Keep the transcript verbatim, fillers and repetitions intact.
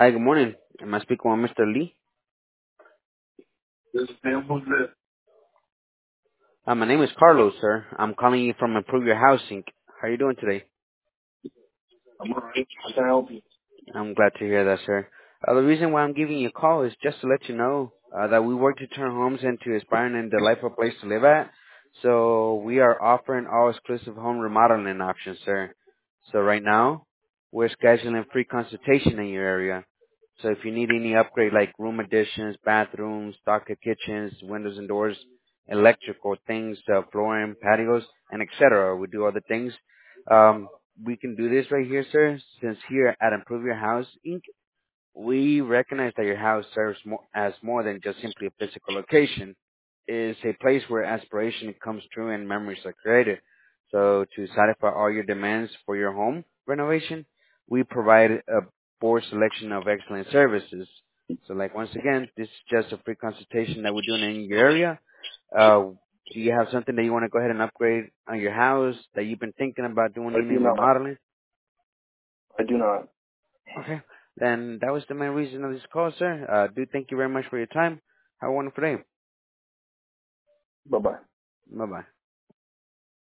Hi, good morning. Am I speaking with Mister Lee? This is Sam. Who's this? Uh, my name is Carlos, sir. I'm calling you from Improve Your Housing. How are you doing today? I'm alright. How can I help you? I'm glad to hear that, sir. Uh, the reason why I'm giving you a call is just to let you know uh, that we work to turn homes into aspiring and delightful place to live at. So we are offering all exclusive home remodeling options, sir. So right now, we're scheduling free consultation in your area. So if you need any upgrade like room additions, bathrooms, stocked kitchens, windows and doors, electrical things, uh, flooring, patios, and et cetera, we do other things. Um, we can do this right here, sir, since here at Improve Your House, Incorporated, we recognize that your house serves more, as more than just simply a physical location. It's a place where aspiration comes true and memories are created. So to satisfy all your demands for your home renovation, we provide a broad selection of excellent services. So like once again, this is just a free consultation that we're doing in your area. Uh, do you have something that you want to go ahead and upgrade on your house that you've been thinking about doing I any do not. remodeling? I do not. Okay. Then that was the main reason of this call, sir. Uh, do thank you very much for your time. Have a wonderful day. Bye bye. Bye bye.